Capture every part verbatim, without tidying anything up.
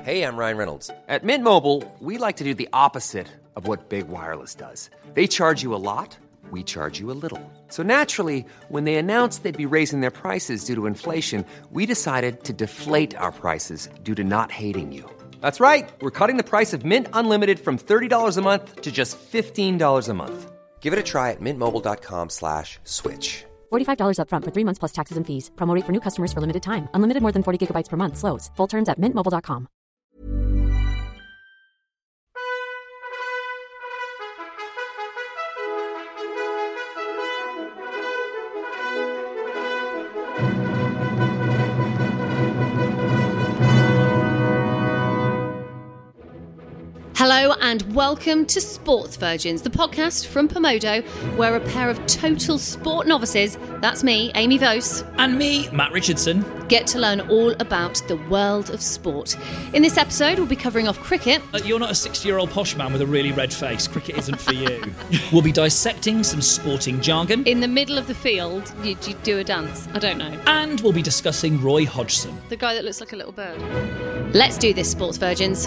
Hey, I'm Ryan Reynolds. At Mint Mobile, we like to do the opposite of what Big Wireless does. They charge you a lot, we charge you a little. So naturally, when they announced they'd be raising their prices due to inflation, we decided to deflate our prices due to not hating you. That's right. We're cutting the price of Mint Unlimited from thirty dollars a month to just fifteen dollars a month. Give it a try at mintmobile.com slash switch. forty-five dollars up front for three months plus taxes and fees. Promo rate for new customers for limited time. Unlimited more than forty gigabytes per month. Slows full terms at mint mobile dot com. Hello and welcome to Sports Virgins, the podcast from Pomodo, where a pair of total sport novices, that's me, Amy Vose, and me, Matt Richardson, get to learn all about the world of sport. In this episode, we'll be covering off cricket. Uh, you're not a sixty-year-old posh man with a really red face. Cricket isn't for you. We'll be dissecting some sporting jargon. In the middle of the field, you, you do a dance. I don't know. And we'll be discussing Roy Hodgson. The guy that looks like a little bird. Let's do this, Sports Virgins.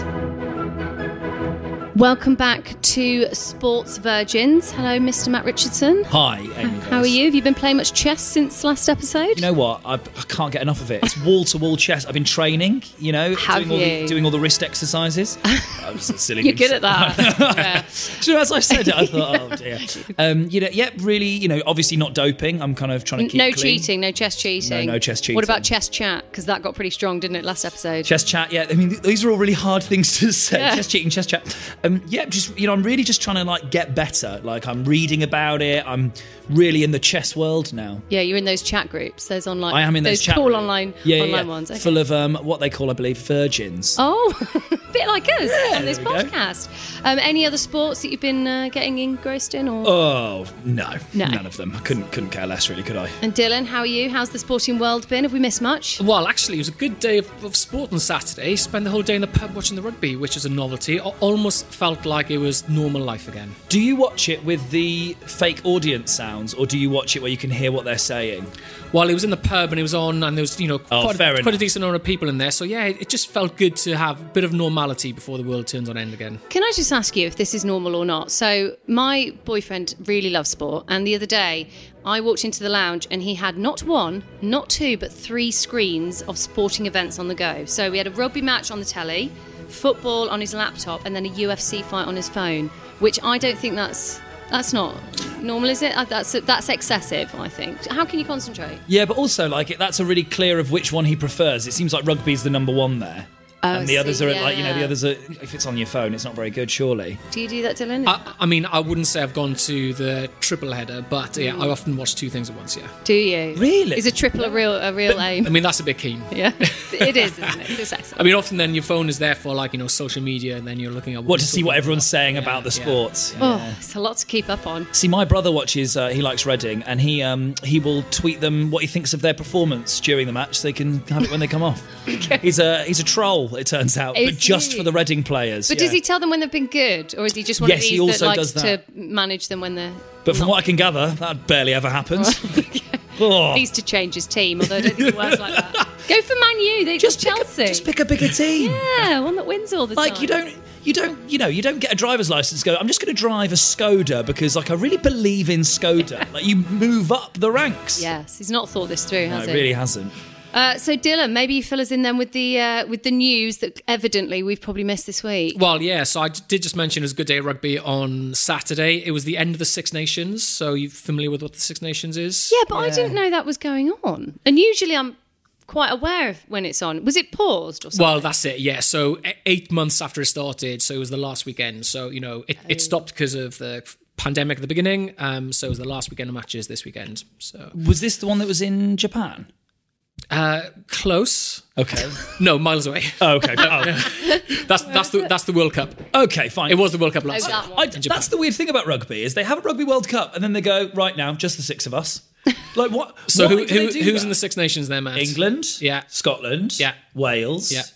Welcome back to Sports Virgins. Hello, Mister Matt Richardson. Hi, Amy. How are you? Have you been playing much chess since last episode? You know what? I, I can't get enough of it. It's wall-to-wall chess. I've been training, you know, Have doing, all you? the, doing all the wrist exercises. That was a silly You're thing good to at say. that. Yeah. Do you know, as I said it, I thought, oh dear. Um, you know, yeah, really, you know, obviously not doping. I'm kind of trying to keep No clean. cheating, no chess cheating. No, no chess cheating. What about chess chat? Because that got pretty strong, didn't it, last episode? Chess chat, yeah. I mean, th- these are all really hard things to say. Yeah. Chess cheating, chess chat. Um, yeah, just, you know, I'm really just trying to, like, get better. Like, I'm reading about it. I'm really in the chess world now. Yeah, you're in those chat groups, those online. I am in those, those chat cool groups. online, yeah, yeah, online yeah. ones. Okay. Full of um, what they call, I believe, virgins. Oh, a bit like us Yeah, on this there we go. podcast. Um, any other sports that you've been uh, getting engrossed in? Or Oh, no. No. None of them. I couldn't, couldn't care less, really, could I? And Dylan, how are you? How's the sporting world been? Have we missed much? Well, actually, it was a good day of, of sport on Saturday. Spent the whole day in the pub watching the rugby, which is a novelty. Al- almost felt like it was normal life again. Do you watch it with the fake audience sounds, or do you watch it where you can hear what they're saying? Well, it was in the pub and it was on, and there was, you know, Oh, quite, fair a, quite enough. a decent number of people in there. So, yeah, it, it just felt good to have a bit of normality before the world turns on end again. Can I just ask you if this is normal or not? So my boyfriend really loves sport, and the other day I walked into the lounge and he had not one, not two, but three screens of sporting events on the go. So we had a rugby match on the telly, football on his laptop, and then a U F C fight on his phone, which I don't think that's that's not normal, is it? Uh, That's that's excessive, I think. How can you concentrate? Yeah, but also, like, it, that's already clear of which one he prefers. It seems like rugby's the number one there. Oh, and the I others see, are, yeah, like, you know, the yeah. others are, if it's on your phone, it's not very good, surely. Do you do that, Dylan? I, I mean, I wouldn't say I've gone to the triple header, but yeah, I often watch two things at once, yeah. do you? Really? Is a triple a real a real aim? I mean, that's a bit keen. Yeah, it is, isn't it? It's excellent. I mean, often then your phone is there for, like, you know, social media, and then you're looking at What, to see people what everyone's about. saying Yeah, about the yeah. sports. Oh, it's a lot to keep up on. See, my brother watches, uh, he likes Reading, and he um, he will tweet them what he thinks of their performance during the match so they can have it when they come off. He's a he's a troll, it turns out, Is but just he? for the Reading players. But yeah. does he tell them when they've been good, or is he just one Yes, of he these also that likes does that. to manage them when they're? But from not? what I can gather, that barely ever happens. Oh. He used to change his team, although I don't think it works like that. Go for Man U. They Just just pick, Chelsea. a, just pick a bigger team. Yeah, one that wins all the Like time. you don't, you don't, you know, you don't get a driver's license. Go, I'm just going to drive a Skoda because, like, I really believe in Skoda. Like, you move up the ranks. Yes, he's not thought this through, no, has it he? really hasn't. Uh, so Dylan, maybe you fill us in then with the uh, with the news that evidently we've probably missed this week. Well, yeah, so I did just mention it was a good day of rugby on Saturday. It was the end of the Six Nations, so you familiar with what the Six Nations is? Yeah, but I didn't know that was going on. And usually I'm quite aware of when it's on. Was it paused or something? Well, that's it, yeah. So e- eight months after it started, so it was the last weekend. So, you know, it, it stopped because of the pandemic at the beginning, um, so it was the last weekend of matches this weekend. So Was this the one that was in Japan? uh, close. Okay. No, miles away. Oh, okay. Oh. That's that's the that's the World Cup. Okay, fine. It was the World Cup last Oh, year. that one. I, in Japan. that's the weird thing about rugby is they have a Rugby World Cup and then they go, right now, just the six of us. Like what? So why who, do they who do who's that? in the Six Nations there, Matt? England, Yeah. Scotland, Yeah. Wales, Yeah.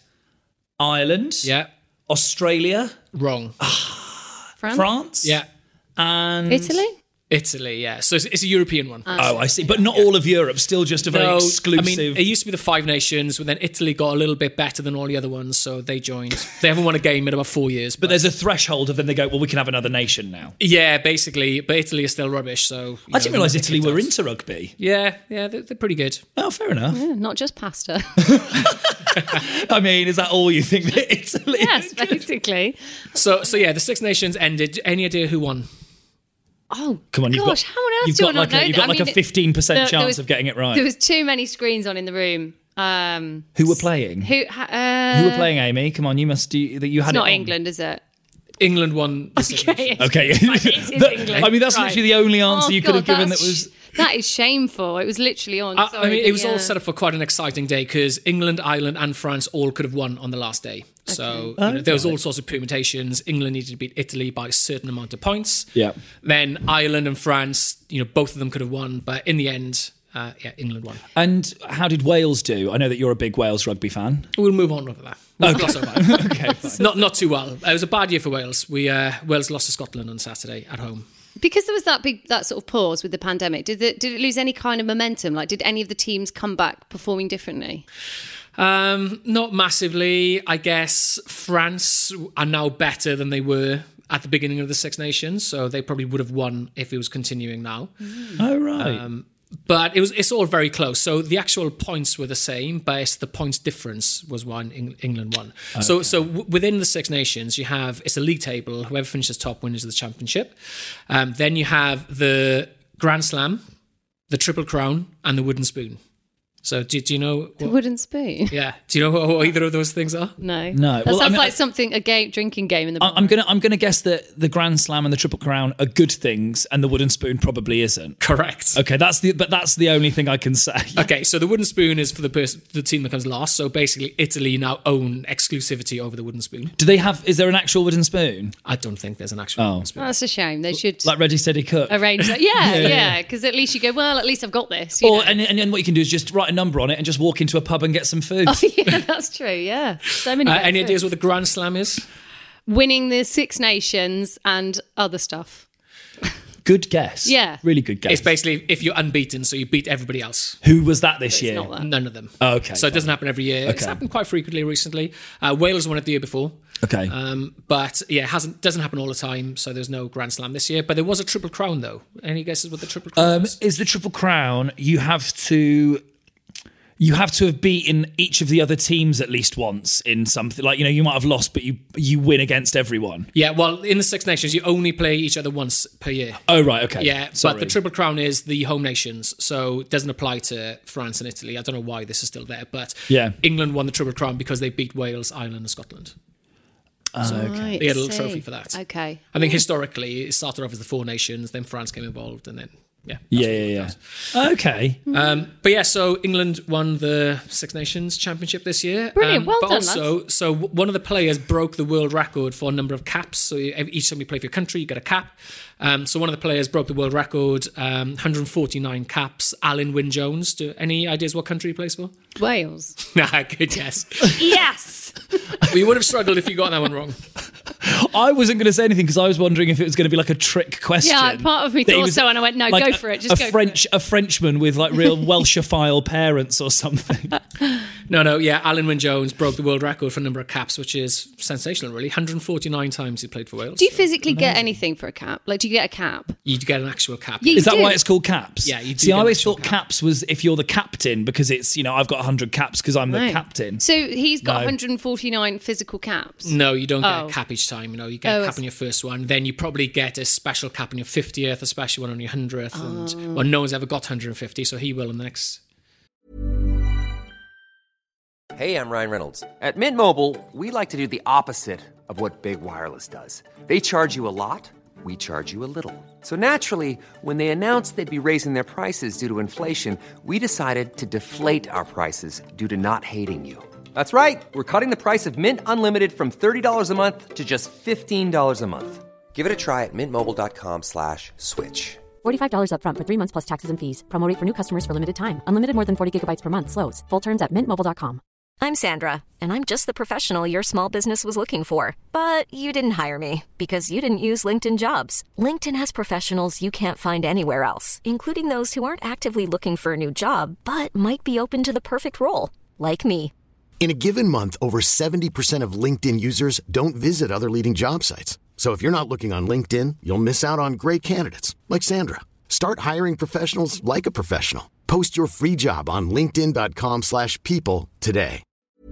Ireland, Yeah. Australia, Wrong. France? France, Yeah. and Italy? Italy, yeah. So it's, it's a European one. Oh, I see. But not all of Europe, still just a very No, exclusive... I mean, it used to be the Five Nations, but then Italy got a little bit better than all the other ones, so they joined. They haven't won a game in about four years. But there's a threshold of then they go, well, we can have another nation now. Yeah, basically. But Italy is still rubbish, so... I didn't realise Italy were into rugby. Yeah, yeah, they're, they're pretty good. Oh, fair enough. Yeah, not just pasta. I mean, is that all you think that Italy... Yes, basically. So, so yeah, the Six Nations ended. Any idea who won? Oh, Come on, you've gosh, got, how on earth you've do got I not like know a, You've that? got I like a mean, fifteen percent there- there chance was- of getting it right. There was too many screens on in the room. Um, Who were playing? who? Uh, Who were playing, Amy? Come on, you must do... that. You had It's not it on. England, is it? England won the Six Nations. Okay. It is That- England. I mean, that's Right. literally the only answer Oh, you could have God, given that that's- was... That is shameful. It was literally on. I, Sorry, I mean, it was but all yeah. set up for quite an exciting day because England, Ireland, and France all could have won on the last day. So you know, there was all sorts of permutations. England needed to beat Italy by a certain amount of points. Yeah. Then Ireland and France, you know, both of them could have won, but in the end, uh, yeah, England won. And how did Wales do? I know that you're a big Wales rugby fan. We'll move on with that. We'll gloss over that. Okay, fine. Not not too well. It was a bad year for Wales. We uh, Wales lost to Scotland on Saturday at home. Because there was that big that sort of pause with the pandemic. Did it did it lose any kind of momentum? Like, did any of the teams come back performing differently? Um, not massively. I guess France are now better than they were at the beginning of the Six Nations, so they probably would have won if it was continuing now. Oh, right. Um, but it was it's all very close. So the actual points were the same, but it's the points difference was one Eng- England won. Okay. So so w- within the Six Nations, you have it's a league table. Whoever finishes top wins the championship. Um, then you have the Grand Slam, the Triple Crown, and the Wooden Spoon. So do, do you know what, The wooden spoon? yeah, do you know what, what either of those things are? No. No. That Well, I sounds mean, like I- something a game drinking game in the. I- I'm gonna I'm gonna guess that the Grand Slam and the Triple Crown are good things, and the Wooden Spoon probably isn't. Correct. Okay, that's the but that's the only thing I can say. Okay, so the Wooden Spoon is for the person, the team that comes last. So basically, Italy now own exclusivity over the Wooden Spoon. Do they have? Is there an actual wooden spoon? I don't think there's an actual Oh. Wooden Spoon. That's a shame. They should Like Ready Steady Cook. arrange that. Yeah, yeah. Because at least you go. Well, at least I've got this. you Or know. and, and then what you can do is just write a number on it and just walk into a pub and get some food. Oh, yeah, that's true. Yeah, so many. Uh, better any ideas foods. what the Grand Slam is? Winning the Six Nations and other stuff. Good guess. Yeah. Really good guess. It's basically if you're unbeaten, so you beat everybody else. Who was that this year? not that. None of them. Oh, okay, So it doesn't happen every year. It's Okay. happened quite frequently recently. Uh, Wales won it the year before. Okay. Um, but yeah, it hasn't doesn't happen all the time. So there's no Grand Slam this year. But there was a Triple Crown though. Any guesses what the Triple Crown Um, is? is the Triple Crown? You have to. You have to have beaten each of the other teams at least once in something. Like, you know, you might have lost, but you you win against everyone. Yeah, well, in the Six Nations, you only play each other once per year. Oh, right, okay. Yeah, Sorry. but the Triple Crown is the home nations, so it doesn't apply to France and Italy. I don't know why this is still there, but Yeah. England won the Triple Crown because they beat Wales, Ireland, and Scotland. Right, They had a little see. trophy for that. Okay. I think historically, it started off as the Four Nations, then France came involved, and then yeah, that's Yeah, what it yeah, was. yeah. Okay. Um, but yeah, so England won the Six Nations Championship this year. Brilliant, Um, well but done, also, so w- one of the players broke the world record for a number of caps. So you- every- each time you play for your country, you get a cap. Um, so one of the players broke the world record, um, one hundred forty-nine caps. Alan Wynne-Jones. Do any ideas what country he plays for? Wales. Nah, good guess. Yes. Well, you would have struggled if you got that one wrong. I wasn't going to say anything because I was wondering if it was going to be like a trick question. Yeah, part of me That he thought was so, and I went, no, like go a- for it. Just a go French, for it. a Frenchman with like real Welshophile parents or something. No, no, yeah, Alan Wynne-Jones broke the world record for a number of caps, which is sensational, really. one hundred forty-nine times he played for Wales. Do you physically get anything for a cap? Like, do you get a cap? You get an actual cap. Yeah, Is that do. why it's called caps? Yeah, you do See, I get always actual thought cap. caps was if you're the captain because it's, you know, I've got one hundred caps because I'm the No. captain. So he's got No. one hundred forty-nine physical caps. No, you don't get Oh. a cap each time. You know, you get Oh, a I cap see. on your first one, then you probably get a special cap on your fiftieth, a special one on your hundredth, Oh. and well, no one's ever got one hundred fifty, so he will on the next. Hey, I'm Ryan Reynolds. At Mint Mobile, we like to do the opposite of what Big Wireless does. They charge you a lot, we charge you a little. So naturally, when they announced they'd be raising their prices due to inflation, we decided to deflate our prices due to not hating you. That's right. We're cutting the price of Mint Unlimited from thirty dollars a month to just fifteen dollars a month. Give it a try at mintmobile.com slash switch. forty-five dollars upfront for three months plus taxes and fees. Promo rate for new customers for limited time. Unlimited more than forty gigabytes per month slows. Full terms at mint mobile dot com. I'm Sandra, and I'm just the professional your small business was looking for. But you didn't hire me because you didn't use LinkedIn Jobs. LinkedIn has professionals you can't find anywhere else, including those who aren't actively looking for a new job, but might be open to the perfect role, like me. In a given month, over seventy percent of LinkedIn users don't visit other leading job sites. So if you're not looking on LinkedIn, you'll miss out on great candidates like Sandra. Start hiring professionals like a professional. Post your free job on linkedin.com slash people today.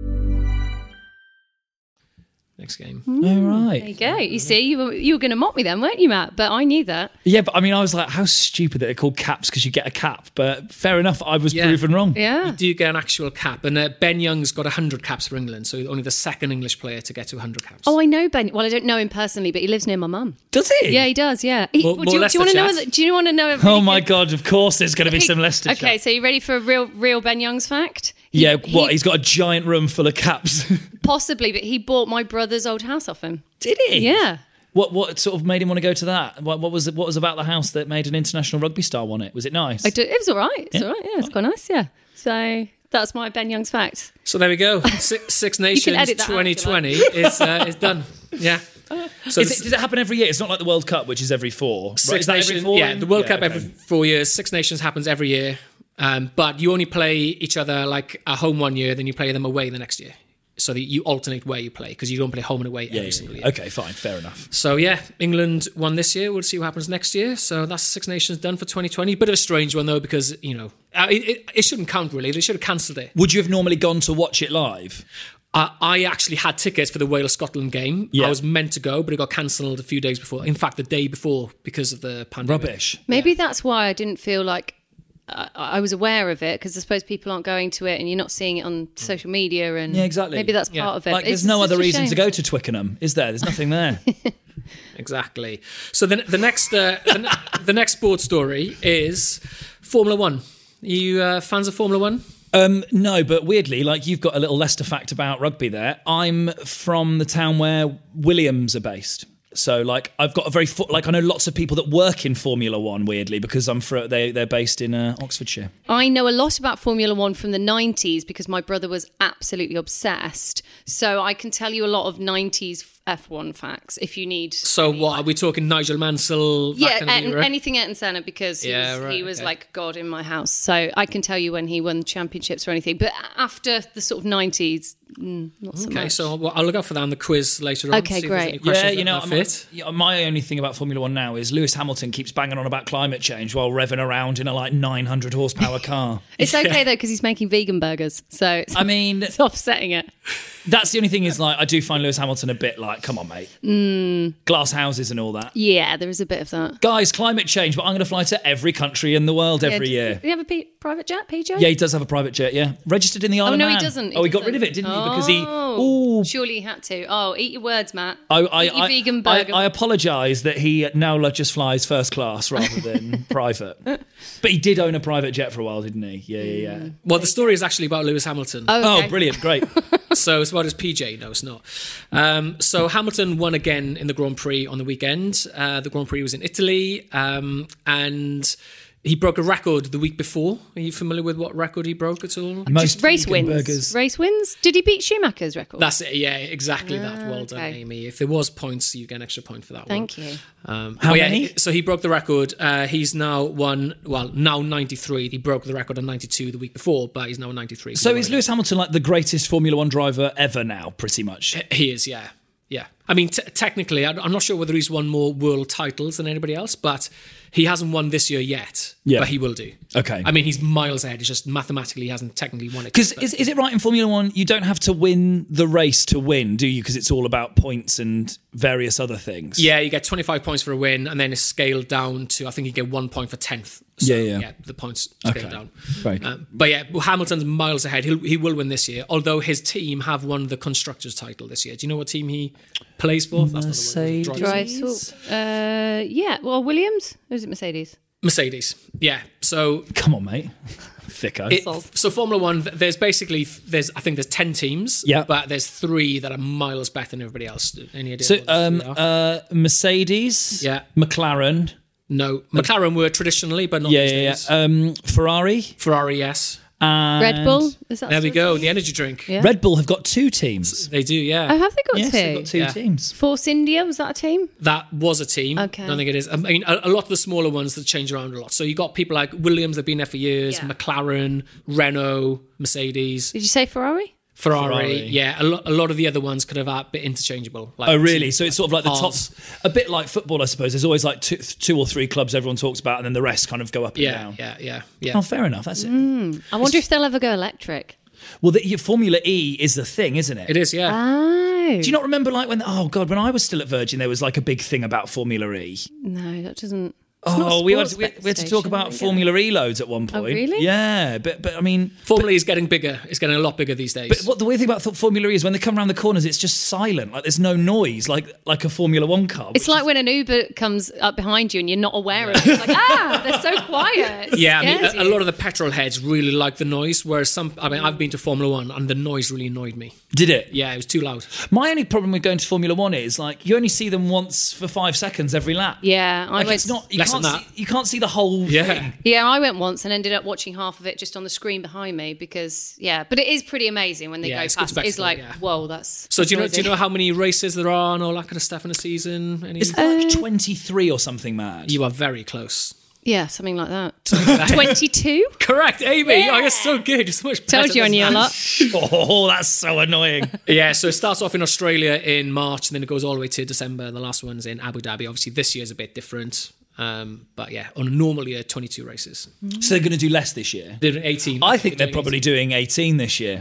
Next game. All right. There you go. You see, you were, you were going to mock me then, weren't you, Matt? But I knew that. Yeah, but I mean, I was like, how stupid that they're called caps because you get a cap. But fair enough, I was Yeah. proven wrong. Yeah. You do get an actual cap. And uh, Ben Young's got one hundred caps for England, so only the second English player to get to one hundred caps. Oh, I know Ben. Well, I don't know him personally, but he lives near my mum. Does he? Yeah, he does. Yeah. He, More- do, more you, do you want to know? Leicester a- Do you want to know? a Oh really my good- God, of course there's going to be some Leicester Okay, chat. so you ready for a real, real Ben Youngs fact? He- Yeah, he- what? He's got a giant room full of caps. Possibly, but he bought my brother's old house off him. Did he? Yeah. What what sort of made him want to go to that? What, what was it, what was about the house that made an international rugby star want it? Was it nice? I do, it was all right. It's Yeah. all right. Yeah, it's quite nice. Yeah. So that's my Ben Youngs fact. So there we go. Six, Six Nations edit that out if twenty you twenty is, uh, is done. Yeah. So Is this- it, does it happen every year? It's not like the World Cup, which is every four. Right? Six Is that Nations, every four? yeah, the World Yeah, Cup okay. every four years. Six Nations happens every year, um, but you only play each other like at home one year, then you play them away the next year. So that you alternate where you play because you don't play home and away every Yeah, yeah, single yeah. year. Okay, fine, fair enough. So yeah, England won this year. We'll see what happens next year. So that's Six Nations done for twenty twenty. Bit of a strange one though because you know uh, it, it, it shouldn't count really. They should have cancelled it. Would you have normally gone to watch it live? Uh, I actually had tickets for the Wales-Scotland game. Yeah. I was meant to go, but it got cancelled a few days before. In fact, the day before because of the pandemic. Rubbish. Maybe that's why I didn't feel like uh, I was aware of it because I suppose people aren't going to it and you're not seeing it on social media. And Yeah, exactly. Maybe that's Yeah. part of it. Like, there's It's no such other a reason shame. to go to Twickenham, is there? There's nothing there. Exactly. So the, the next uh, the, the next sports story is Formula One. Are you uh, fans of Formula One? Um, no, but weirdly, like you've got a little Leicester fact about rugby there. I'm from the town where Williams are based. So, like, I've got a very fo- like I know lots of people that work in Formula One. Weirdly, because I'm fr- they they're based in uh, Oxfordshire. I know a lot about Formula One from the nineties because my brother was absolutely obsessed. So I can tell you a lot of nineties F one facts if you need. So what are we talking? Nigel Mansell? that Yeah, kind of and era? anything Ayrton Senna because he Yeah, was, right, he was okay. like God in my house. So I can tell you when he won championships or anything. But after the sort of nineties, mm, not so Okay, much. so well, I'll look out for that on the quiz later on. Okay, see if there's great. any questions Yeah, that you know, might I'm- fit. yeah, my only thing about Formula One now is Lewis Hamilton keeps banging on about climate change while revving around in a like nine hundred horsepower car. It's okay though because he's making vegan burgers, so it's, I mean, it's offsetting it. that's the only thing is like I do find Lewis Hamilton a bit like, come on, mate, Mm. glass houses and all that. Yeah, there is a bit of that. Guys, climate change, but I'm going to fly to every country in the world every yeah, year. Do you have a P- private jet, P J? Yeah, he does have a private jet, yeah. Registered in the Isle Oh of no, Man. he doesn't. oh, he got doesn't. rid of it, didn't he? Because he... Oh, Ooh. surely he had to. Oh, eat your words, Matt. I, I, eat your I, vegan I, burger. I apologise that he now just flies first class rather than private. But he did own a private jet for a while, didn't he? Yeah, yeah, yeah. Well, the story is actually about Lewis Hamilton. Oh, okay. Oh, brilliant, great. So it's about his P J. No, it's not. Um, so Hamilton won again in the Grand Prix on the weekend. Uh, the Grand Prix was in Italy, um, and he broke a record the week before. Are you familiar with what record he broke at all? Most Race vegan wins. burgers. Race wins. Did he beat Schumacher's record? That's it. Yeah, exactly that. Well done, okay. Amy. If there was points, you get an extra point for that Thank one. you. Um, How but yeah, many? he- so he broke the record. Uh, he's now won. Well, now ninety-three. He broke the record on ninety-two the week before, but he's now on ninety-three. So he is won Lewis Hamilton like the greatest Formula One driver ever now, pretty much? it. He is. Yeah. Yeah. I mean, t- technically, I- I'm not sure whether he's won more world titles than anybody else, but he hasn't won this year yet. Yeah. But he will do. Okay. I mean, he's miles ahead. It's just mathematically he hasn't technically won it. Because But- is, is it right in Formula One, you don't have to win the race to win, do you? Because it's all about points and various other things. Yeah, you get twenty-five points for a win, and then it's scaled down to, I think you get one point for tenth. So, Yeah, yeah. the points scaled Okay. down. Right. Um, but yeah, well, Hamilton's miles ahead. He'll, he will win this year, although his team have won the Constructors' title this year. Do you know what team he plays for? That's not the word. Mercedes. Drives. Drive sort. Uh, yeah. Well, Williams. Or is it Mercedes? Mercedes. Yeah. So Come on, mate. Thicko. It, so Formula One, there's basically there's I think there's ten teams, Yeah. but there's three that are miles better than everybody else. Any idea? so, what those um, three are? uh, Mercedes, Yeah. McLaren, no, McLaren were traditionally, but not yeah, these yeah, days. yeah. Um, Ferrari, Ferrari, yes. And Red Bull? Is that There we still- go, the energy drink. Yeah. Red Bull have got two teams. They do, yeah. Oh, have they got Yes, two? they've got two Yeah. teams. Force India, was that a team? That was a team. Okay. I don't think it is. I mean, a, a lot of the smaller ones that change around a lot. So you got people like Williams, they've been there for years, Yeah. McLaren, Renault, Mercedes, Did you say Ferrari? Ferrari. Ferrari. Yeah, a, lo- a lot of the other ones could have a bit interchangeable. Like Oh, really? teams So it's sort of like the top, Haas. a bit like football, I suppose. There's always like two, two or three clubs everyone talks about, and then the rest kind of go up and Yeah, down. yeah, yeah, yeah. Oh, fair enough. That's it. I wonder if they'll ever go electric. Well, the, your Formula E is the thing, isn't it? It is, yeah. Oh. Do you not remember, like when? Oh God, when I was still at Virgin, there was like a big thing about Formula E. No, that doesn't... It's not Oh, a we had, sports we, we had to station, talk about there you go. Formula E loads at one point. really? Yeah, but but I mean, Formula E is getting bigger. It's getting a lot bigger these days. but what the weird thing about th- Formula E is when they come around the corners, it's just silent. Like there's no noise, like like a Formula One car. It's which like is- when an Uber comes up behind you and you're not aware of it. It's like, ah, they're so quiet. It yeah, I mean, scares a, a you. lot of the petrol heads really like the noise, whereas some, I mean, I've been to Formula One and the noise really annoyed me. did it? Yeah, it was too loud. My only problem with going to Formula One is like you only see them once for five seconds every lap. Yeah, I Like went. it's not. You Less can't than see. that. You can't see the whole Yeah. thing. Yeah, I went once and ended up watching half of it just on the screen behind me because, yeah, but it is pretty amazing when they Yeah, go it's good past. It's spectacle, like, yeah. whoa, that's. So that's do you know? noisy. Do you know how many races there are and all that kind of stuff in a season? Any? Is there like twenty-three or something mad? You are very close. Yeah, something like that. twenty-two? Correct, Amy. Oh, you're so good. You're so much better Told you I than knew a that. lot. Oh, that's so annoying. Yeah, so it starts off in Australia in March and then it goes all the way to December. And the last one's in Abu Dhabi. Obviously, this year's a bit different. Um, but yeah, on a normal year, twenty-two races. So they're going to do less this year. They're doing eighteen. I think they're doing probably doing eighteen this year.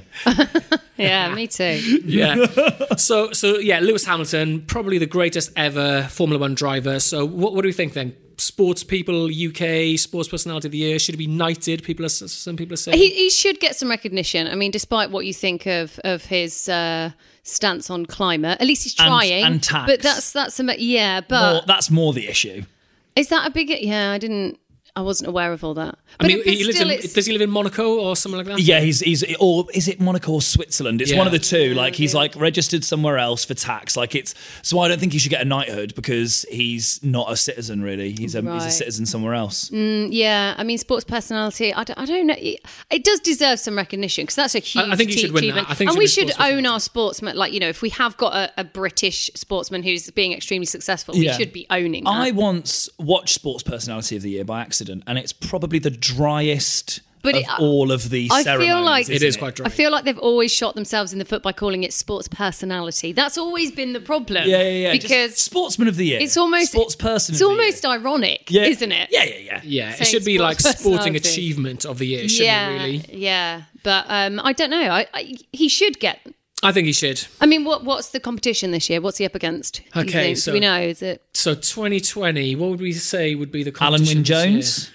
Yeah, me too. eighteen. Yeah. so, so yeah, Lewis Hamilton, probably the greatest ever Formula One driver. So what, what do we think then? Sports people, U K, sports personality of the year. Should he be knighted? People are, some people are saying. He, he should get some recognition. I mean, despite what you think of of his uh, stance on climate, at least he's And- trying. and tax. But that's that's a, yeah. But More, that's more the issue. is that a big? Yeah, I didn't. I wasn't aware of all that. I But mean, it- but he lives still in, it's- does he live in Monaco or something like that? Yeah, he's he's or is it Monaco or Switzerland? It's Yeah. one of the two. Like he's like registered somewhere else for tax. Like it's so I don't think he should get a knighthood because he's not a citizen really. He's a he's a Right. citizen somewhere else. Yeah, I mean, sports personality. I don't, I don't know. It, it does deserve some recognition because that's a huge I think he should win that. achievement. I think he and should we win should sports own our sportsmen. Like you know, if we have got a, a British sportsman who's being extremely successful, Yeah. we should be owning that. I once watched Sports Personality of the Year by accident, and it's probably the driest But of it- all of the I feel ceremonies. like- It isn't is quite dry. I feel like they've always shot themselves in the foot by calling it sports personality. That's always been the problem. Yeah, yeah, yeah. Just Because sportsman of the year. it's almost sports person. It's of the almost year. ironic, Yeah. isn't it? Yeah, yeah, yeah. Yeah, it Saying should be like sports sporting personality. achievement of the year, shouldn't yeah, it, really? yeah. But um, I don't know. I, I, he should get. I think he should. I mean, what what's the competition this year? What's he up against? do you Okay, think? so- Do we know? Is it? So twenty twenty, what would we say would be the Alan competition Wynne this year? Jones.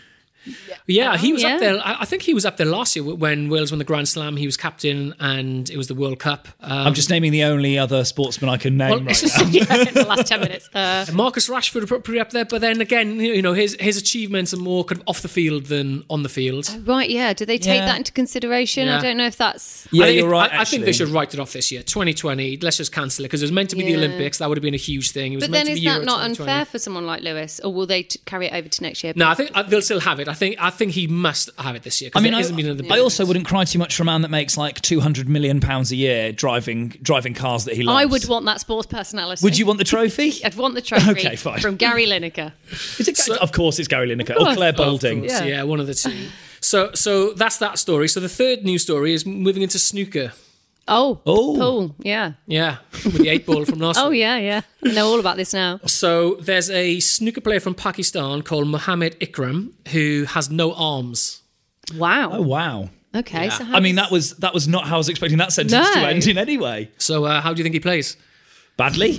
Yeah, he Oh, was yeah. up there. I I think he was up there last year when Wales won the Grand Slam. He was captain, and it was the World Cup. Um, I'm just naming the only other sportsman I can name well, right it's just- now. Yeah, in the last ten minutes. Uh, Marcus Rashford are probably up there, but then again, you know, his his achievements are more kind of off the field than on the field. right? Yeah. Do they take Yeah. that into consideration? Yeah. I don't know if that's. Yeah, I think you're it- right. I, I think they actually. should write it off this year, twenty twenty. Let's just cancel it because it was meant to be the Yeah. Olympics. That would have been a huge thing. It was But meant then to is be that Euro not twenty twenty. unfair for someone like Lewis, or will they t- carry it over to next year? No, I think uh, they'll still have it. I think I think he must have it this year. 'cause I mean, there I, hasn't been another I also wouldn't cry too much for a man that makes like two hundred million pounds a year driving driving cars that he loves. I would want that sports personality. Would you want the trophy? I'd want the trophy Okay, fine. from Gary Lineker. Is it, of course, it's Gary Lineker course. or Claire Of Boulding. course, Yeah. yeah, one of the two. So, so that's that story. So the third news story is moving into snooker. Oh, Oh. pool. Yeah. Yeah, with the eight ball from last Oh, week. yeah, yeah. I know all about this now. So there's a snooker player from Pakistan called Mohammed Ikram who has no arms. Wow. Oh wow! Okay. Yeah. So how I mean, does- that was that was not how I was expecting that sentence No. to end in any way. So uh, how do you think he plays? Badly.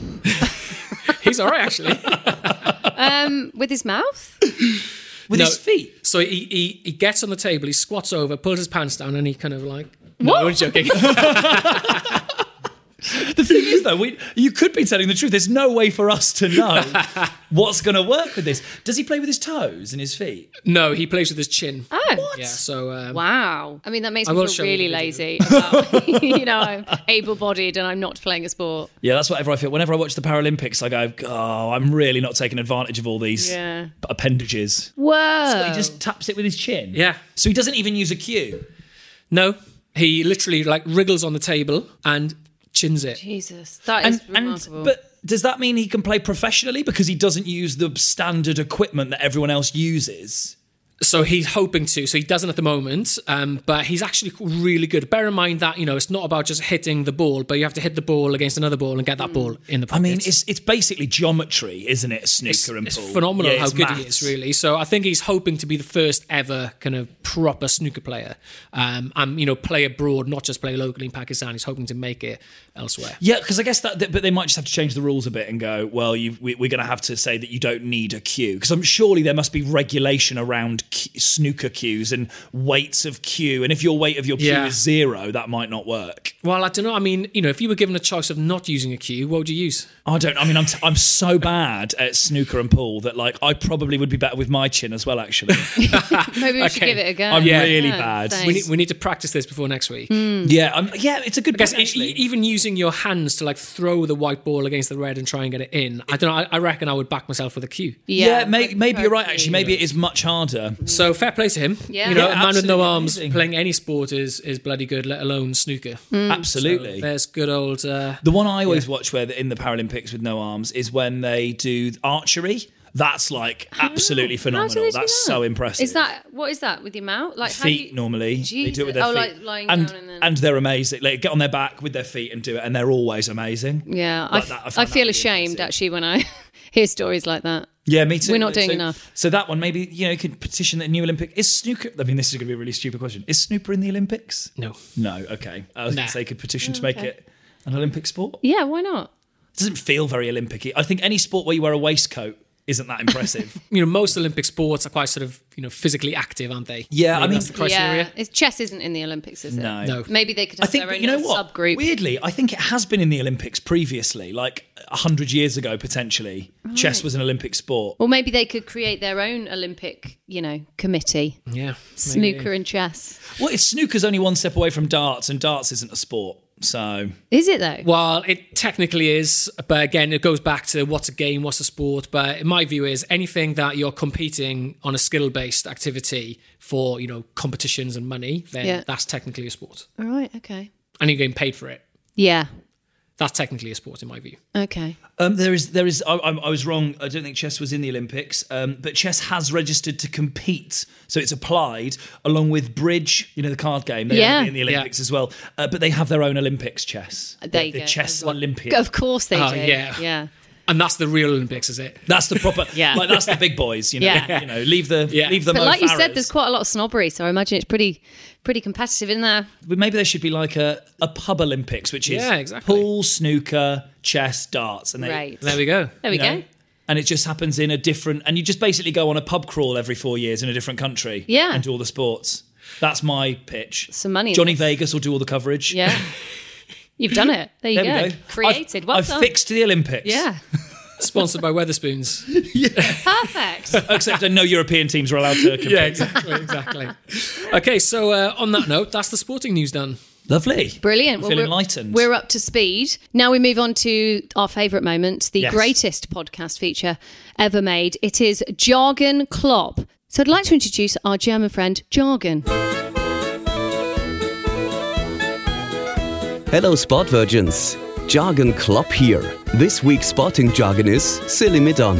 He's all right, actually. um, with his mouth. With No. his feet. So he, he he gets on the table, he squats over, pulls his pants down, and he kind of like. What? No, I'm joking. The thing is, though, we, you could be telling the truth. There's no way for us to know what's going to work with this. Does he play with his toes and his feet? No, he plays with his chin. Oh. Yeah. So um, Wow. I mean, that makes I me will feel show you really the lazy. About, you know, I'm able-bodied and I'm not playing a sport. Yeah, that's whatever I feel. Whenever I watch the Paralympics, I go, oh, I'm really not taking advantage of all these Yeah. appendages. Whoa. He just taps it with his chin. Yeah. So he doesn't even use a cue. No, he literally like wriggles on the table and chins it. Jesus, that is And, remarkable. and but does that mean he can play professionally because he doesn't use the standard equipment that everyone else uses? So he's hoping to. So he doesn't at the moment, um, but he's actually really good. Bear in mind that, you know, it's not about just hitting the ball, but you have to hit the ball against another ball and get that ball in the pocket. I mean, it's it's basically geometry, isn't it? Snooker It's, and it's pool. phenomenal Yeah, how it's good maths. he is, really. So I think he's hoping to be the first ever kind of proper snooker player, um, and you know, play abroad, not just play locally in Pakistan. He's hoping to make it elsewhere. Yeah, because I guess that, but they might just have to change the rules a bit and go, well, you, we, we're going to have to say that you don't need a cue. Because I'm surely there must be regulation around cu- snooker cues and weights of cue. And if your weight of your cue Yeah. is zero, that might not work. Well, I don't know. I mean, you know, if you were given a choice of not using a cue, what would you use? I don't, I mean, I'm, t- I'm so bad at snooker and pool that, like, I probably would be better with my chin as well, actually. Maybe we should Okay. give it a go. I'm Yeah. really Yeah, bad. same. We need, we need to practice this before next week. Yeah, I'm, yeah, it's a good I guess point, e- actually. e- even using your hands to like throw the white ball against the red and try and get it in, I don't know. I, I reckon I would back myself with a cue. Yeah, may, like maybe you're right, totally. actually. Maybe it is much harder. So fair play to him. Yeah. You know, Yeah, a man with no absolutely arms amazing. playing any sport is is bloody good, let alone snooker. Absolutely. There's good old. Uh, The one I always watch where they're in the Paralympics with no arms is when they do archery. That's like absolutely How do phenomenal. they do That's that? so impressive. Is that what is that with your mouth? Like how do feet you- normally? They do it with their Jesus. Oh, feet. like lying and, down and then- and they're amazing. Like get on their back with their feet and do it, and they're always amazing. Yeah, I, Like f- that- I I find that feel really ashamed impressive. actually when I hear stories like that. Yeah, me too. We're not doing so, enough. So that one, maybe you know, you could petition the new Olympic. Is snooker? I mean, this is going to be a really stupid question. Is snooker in the Olympics? no. No. Okay. I was Nah. going to say could petition to make it an Olympic sport. Yeah, why not? It doesn't feel very Olympic-y. I think any sport where you wear a waistcoat isn't that impressive. You know, most Olympic sports are quite sort of, you know, physically active, aren't they? Yeah, I Maybe mean- that's the criteria. Yeah, it's, chess isn't in the Olympics, is it? No. No. Maybe they could I have think, their but own you know little what? subgroup. Weirdly, I think it has been in the Olympics previously, like a hundred years ago, potentially. Chess was an Olympic sport. Well, maybe they could create their own Olympic, you know, committee. Yeah. Snooker and chess. Well, it's snooker's only one step away from darts, and darts isn't a sport. So Is it though? Well, it technically is, but again, it goes back to what's a game, what's a sport. But my view is anything that you're competing on a skill-based activity for, you know, competitions and money, then Yeah. that's technically a sport. All right. Okay. And you're getting paid for it. Yeah. That's technically a sport in my view. Okay. um, there is, there is. I, I I was wrong. I don't think chess was in the Olympics, um, but chess has registered to compete, so it's applied along with bridge. You know, the card game. They Yeah. have it in the Olympics as well, uh, but they have their own Olympics chess. There the, you the go. chess Well, Olympiad. Of course they Oh, do. yeah. Yeah. And that's the real Olympics, is it? That's the proper. Yeah. Like that's the big boys. You know. Yeah. You know. Leave the. Yeah. Leave the. But Mo like you said, Farahs. there's quite a lot of snobbery, so I imagine it's pretty, pretty competitive in there. But maybe there should be like a, a pub Olympics, which is Yeah, exactly. pool, snooker, chess, darts, and they, Right. There we go. There we you know, go. and it just happens in a different. And you just basically go on a pub crawl every four years in a different country. Yeah. and do all the sports. That's my pitch. Some money in Johnny this. Vegas will do all the coverage. Yeah. You've done it. There you There go. we go. Created. I've, well I've done. fixed the Olympics. Yeah. Sponsored by Weatherspoons. Perfect. Except no European teams are allowed to compete. Yeah, exactly, exactly. Okay, so uh, on that note, that's the sporting news done. Lovely. Brilliant. I Well, feel we're, enlightened. We're up to speed. Now we move on to our favourite moment, the Yes. greatest podcast feature ever made. It is Jargon Klopp. So I'd like to introduce our German friend, Jargon. Hello, Sport Virgins. Jargon Klopp here. This week's sporting jargon is Silly Midon.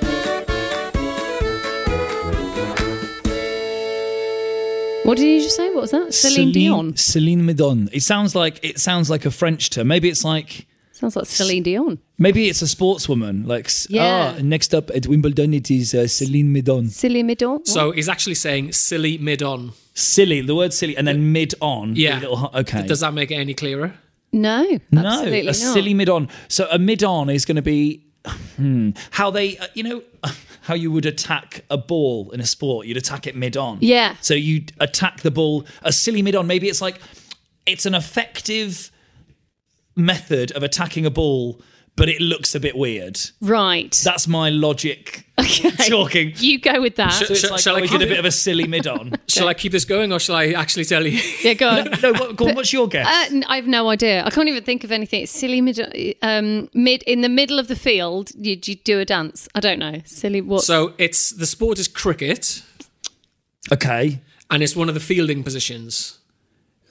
What did you just say? What was that? Celine, Dion. Celine Midon. It sounds like it sounds like a French term. Maybe it's like Sounds like Celine Dion. maybe it's a sportswoman. Like Yeah. ah, next up at Wimbledon, it is uh, Celine Midon. Celine Midon. So he's actually saying silly mid-on. Silly, the word silly, and then mid on. Yeah. Okay. Does that make it any clearer? No, no, absolutely a not. silly mid on. So a mid on is going to be hmm, how they, uh, you know, how you would attack a ball in a sport. You'd attack it mid on. Yeah. So you'd attack the ball. A silly mid on. Maybe it's like it's an effective method of attacking a ball, but it looks a bit weird. Right. That's my logic. Okay. Talking. You go with that. So it's Shall- like shall oh, I we keep did a it- bit of a silly mid on. Shall I keep this going or shall I actually tell you? Yeah, go on. No, what, go on, what's your guess? Uh, n- I've no idea. I can't even think of anything. It's silly mid, um, mid in the middle of the field. You, you do a dance. I don't know. Silly what? So it's the sport is cricket okay. and it's one of the fielding positions.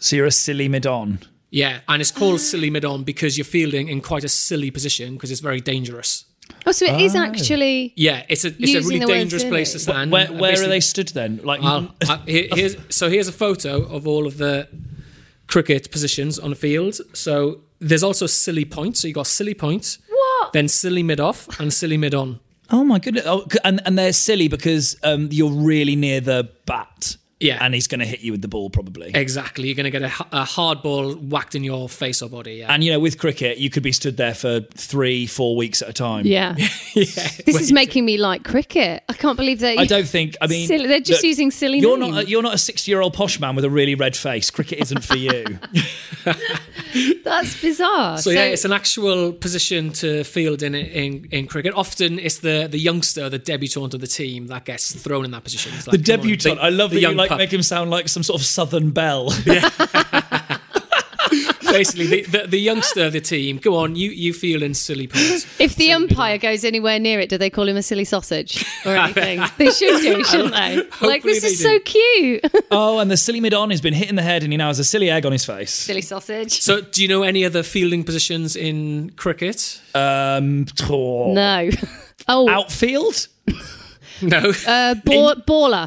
So you're a silly mid-on. Yeah, and it's called silly mid-on because you're fielding in quite a silly position because it's very dangerous. Oh, so it is actually. Yeah, it's a it's a Using really the word dangerous silly. place to stand. Where, And where are basically- they stood then? Like, I'll- I- here- here's, so here's a photo of all of the cricket positions on the field. So there's also silly point. So you got silly point, What? then silly mid off, and silly mid on. oh my goodness. Oh, c- and, and they're silly because um, you're really near the bat. Yeah. And he's going to hit you with the ball probably. Exactly. You're going to get a, h- a hard ball whacked in your face or body. Yeah. And, you know, with cricket, you could be stood there for three, four weeks at a time. Yeah. yeah. This is making me like cricket. I can't believe that. I don't think, I mean... Silly- they're just look, using silly you're names. Not a, you're not a sixty-year-old posh man with a really red face. Cricket isn't for you. That's bizarre. So, yeah, it's an actual position to field in in, in cricket. Often it's the, the youngster, the debutant of the team that gets thrown in that position. It's The like, come on, debutant. the- I love the that you young like pup. make him sound like some sort of Southern belle. Basically, the, the, the youngster of the team. Go on, you, you field in silly points. If the umpire goes anywhere near it, do they call him a silly sausage or anything? They should do, shouldn't they? Like, Hopefully this they is do. so cute. Oh, and the silly mid-on has been hit in the head and he now has a silly egg on his face. Silly sausage. So, do you know any other fielding positions in cricket? Um, oh. No. Oh, Outfield? No. uh, ball, baller.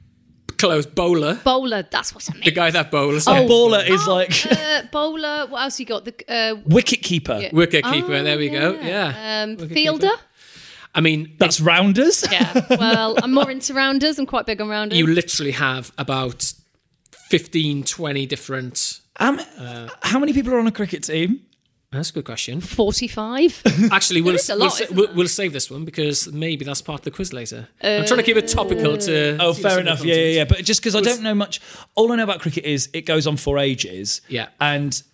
Close. Bowler. Bowler. That's what I mean. The guy that bowls. A yeah. baller is Oh, like uh, bowler. What else you got? The uh, wicket keeper. Yeah. Wicket keeper. oh, there we go. Yeah. Um, Wicket fielder. keeper. I mean, That's rounders. Yeah. Well, I'm more into rounders. I'm quite big on rounders. you literally have about fifteen, twenty different. Um, how many people are on a cricket team? That's a good question. forty-five. Actually, we'll, is a we'll, lot, sa- isn't we'll, there? we'll save this one because maybe that's part of the quiz later. I'm trying to keep it topical to. Oh, to fair some enough. of the Yeah, yeah, content. yeah. But just because I don't know much, all I know about cricket is it goes on for ages. Yeah. And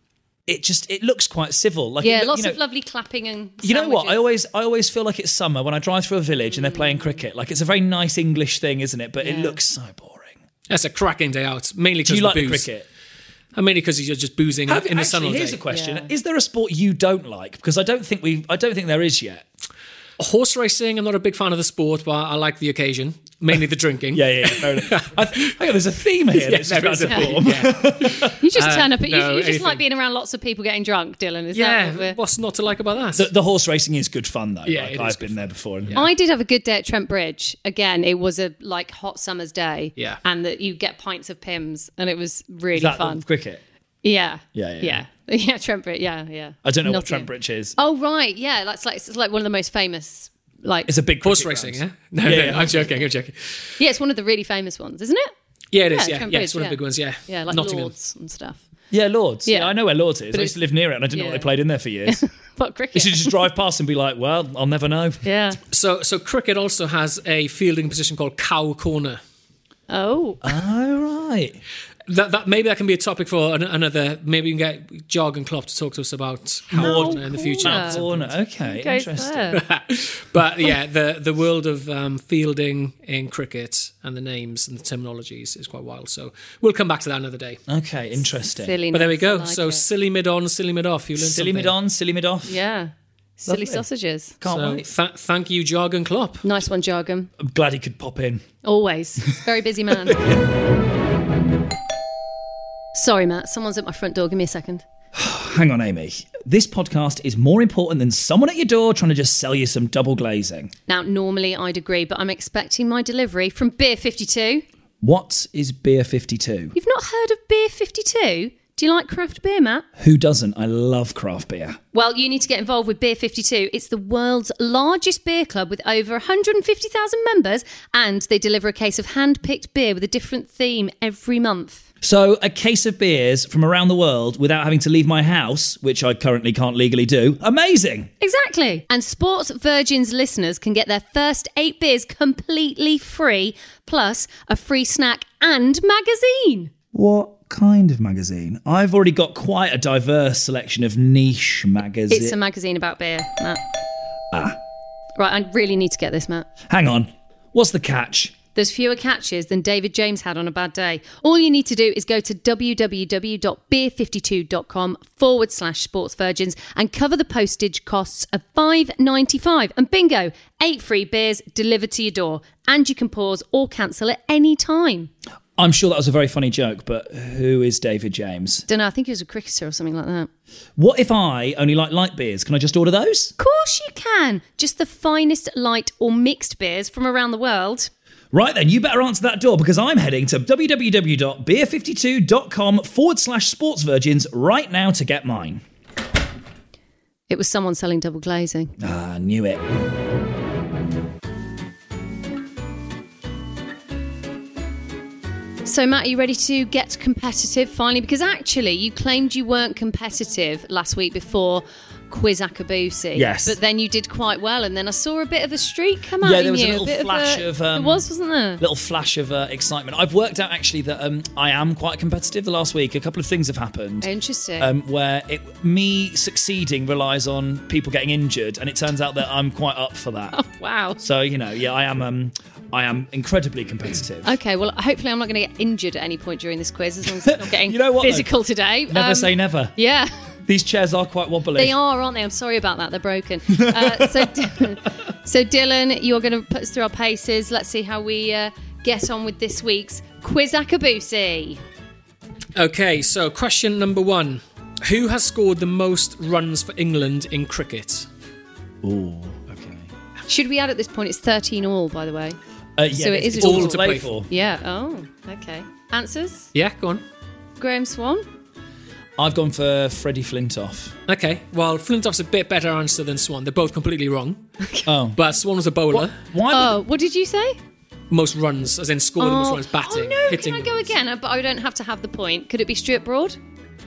it just it looks quite civil. Like Yeah, it, look- lots you know, of lovely clapping and. You know what? I sandwiches. always I always feel like it's summer when I drive through a village and they're playing cricket. Like it's a very nice English thing, isn't it? But it Yeah. looks so boring. That's a cracking day out. Mainly Do because you like the the booze. cricket? And mainly because you're just boozing Have- in the sun all actually, day. here's a question: Yeah. Is there a sport you don't like? Because I don't think we I don't think there is yet. Horse racing, I'm not a big fan of the sport, but I like the occasion. Mainly the drinking. Yeah, yeah, yeah. Fair enough. I th- hang on, there's a theme here. Yeah, that's there just is about a to theme, form. yeah. You just Uh, turn up. You, no, you just anything. like being around lots of people getting drunk, Dylan. Is Yeah, that what we're- what's not to like about that? The, the horse racing is good fun though. Yeah, like, it is I've good been there before. And I did have a good day at Trent Bridge. Again, it was a like hot summer's day. Yeah. And that you get pints of Pimm's, and it was really Is that fun. the cricket? Yeah. Yeah, yeah, yeah. Yeah, Trent Bridge. Yeah, yeah. I don't know what Nottingham. Trent Bridge is. Oh right, yeah. That's like it's like one of the most famous. Like It's a big Horse cricket racing, ground. yeah? No, Yeah, no, yeah. I'm joking, I'm joking. yeah, it's one of the really famous ones, isn't it? Yeah, it is, Yeah, yeah. Trent Yeah, Bridge, it's one of yeah. the big ones, yeah. Yeah, like Nottingham. Lords and stuff. Yeah, Lords. Yeah. Yeah. I know where Lords is. But I used to it's- live near it and I didn't know yeah. what they played in there for years. But You cricket. should just drive past and be like, well, I'll never know. Yeah. So, so cricket also has a fielding position called cow corner. Oh. Oh, right. That, that maybe that can be a topic for an, another. Maybe we can get Jog and Klopp to talk to us about cow Cow corner in the future. corner. Corner. Okay, Goes interesting. there. But yeah, the the world of um, fielding in cricket and the names and the terminologies is quite wild. So we'll come back to that another day. Okay, interesting. Silly. But there we go. I like so it. silly mid on, silly mid off. You learned Silly something. mid on, silly mid off. Yeah. Silly Lovely. sausages. Can't So wait. th- thank you, Jog and Klopp. Nice one, Jargum. I'm glad he could pop in. Always. Very busy man. Sorry, Matt. Someone's at my front door. Give me a second. Hang on, Amy. This podcast is more important than someone at your door trying to just sell you some double glazing. Now, normally I'd agree, but I'm expecting my delivery from Beer fifty-two. What is Beer fifty-two? You've not heard of Beer fifty-two? Do you like craft beer, Matt? Who doesn't? I love craft beer. Well, you need to get involved with Beer fifty-two. It's the world's largest beer club with over one hundred fifty thousand members, and they deliver a case of hand-picked beer with a different theme every month. So, a case of beers from around the world without having to leave my house, which I currently can't legally do. Amazing! Exactly. And Sports Virgin's listeners can get their first eight beers completely free, plus a free snack and magazine. What kind of magazine? I've already got quite a diverse selection of niche magazines. It's a magazine about beer, Matt. Ah. Right, I really need to get this, Matt. Hang on. What's the catch? There's fewer catches than David James had on a bad day. All you need to do is go to www.beer52.com forward slash sports virgins and cover the postage costs of five pounds ninety-five. And bingo, eight free beers delivered to your door. And you can pause or cancel at any time. I'm sure that was a very funny joke, but who is David James? Don't know, I think he was a cricketer or something like that. What if I only like light beers? Can I just order those? Of course you can. Just the finest light or mixed beers from around the world. Right then, you better answer that door because I'm heading to www.beer fifty-two dot com forward slash sports virgins right now to get mine. It was someone selling double glazing. Ah, I knew it. So, Matt, are you ready to get competitive finally? Because actually, you claimed you weren't competitive last week before Quiz Akabusi. Yes. But then you did quite well, and then I saw a bit of a streak come out Yeah, in there was you. a little bit flash of, a, of... um, there was, wasn't there? little flash of uh, excitement. I've worked out, actually, that um, I am quite competitive the last week. A couple of things have happened. Interesting. Um, where it, me succeeding relies on people getting injured, and it turns out that I'm quite up for that. Oh, wow. So, you know, yeah, I am um, I am incredibly competitive. Okay, well, hopefully I'm not going to get injured at any point during this quiz, as long as it's not getting You know what, though? physical today. Never Um, say never. Yeah. These chairs are quite wobbly. They are, aren't they? I'm sorry about that. They're broken. Uh, so, so, Dylan, you're going to put us through our paces. Let's see how we uh, get on with this week's Quiz Akabusi. Okay, so question number one. Who has scored the most runs for England in cricket? Ooh, okay. Should we add at this point? It's thirteen all, by the way. Uh, yeah, So it it's is a all draw. to play for. Yeah. Oh, okay. Answers? Yeah, go on. Graham Swan? I've gone for Freddie Flintoff. Okay, well, Flintoff's a bit better answer than Swan. They're both completely wrong. Oh. But Swan was a bowler. Why? Oh, what did you say? Most runs, as in scored the most Oh. runs batting. Oh, no. hitting Can I go again? Uh, But I don't have to have the point. Could it be Stuart Broad?